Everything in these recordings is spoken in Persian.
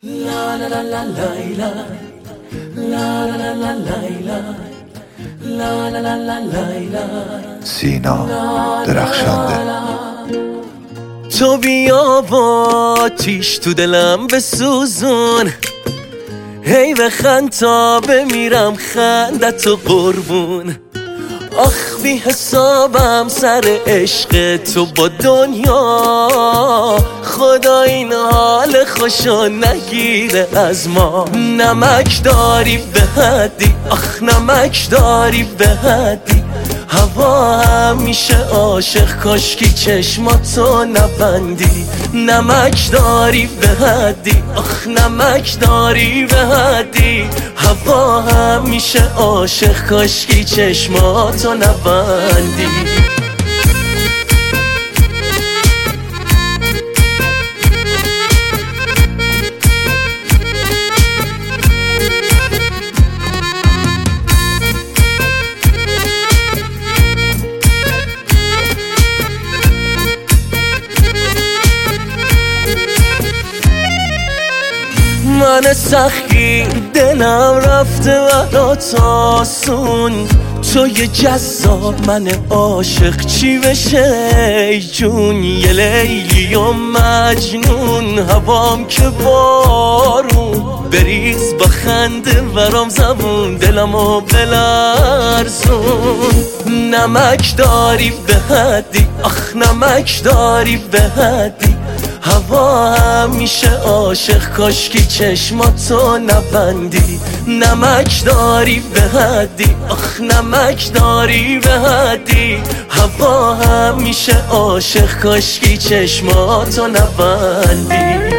La la la la Laila, la la la la Laila, la la la la Laila. سینا درخشنده. تو بیا با آتیش تو دلم بسوزون، هی بخند تا بمیرم خندتو قربون. آخ بی حسابم سر عشق تو با دنیا، خدا این حال خوشو نگیره از ما. نمک داری به حدی، آخ نمک داری به حدی، هوا همیشه عاشق کاشکی چشماتو نبندی. نمک داری به حدی، آخ نمک داری به حدی، هوا همیشه عاشق کاشکی چشماتو نبندی. من سخی دلم رفته برات آسون، تو یه جذاب من عاشق چی بشه ای جون. یه لیلی و مجنون، هوام که بارون، بریز با خنده برام زبون، دلمو بلرزون. نمک داری به حدی، آخ نمک داری به حدی، هوا همیشه عاشق کاشکی چشماتو نبندی. نمک داری به حدی، آخ نمک داری به حدی، هوا همیشه عاشق کاشکی چشماتو نبندی.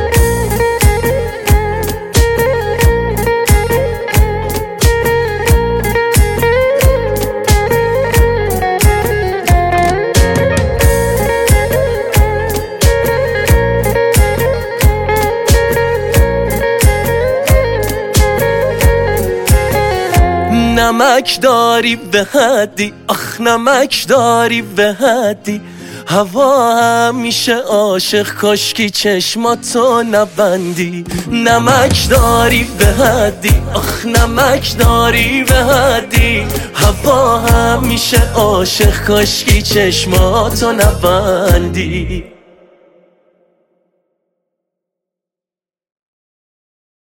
نمک داری به حدی، آخ نمک داری به حدی، هوا همیشه عاشق کاشکی چشماتو نبندی. نمک داری به حدی، آخ نمک داری به حدی، هوا همیشه عاشق کاشکی چشماتو نبندی.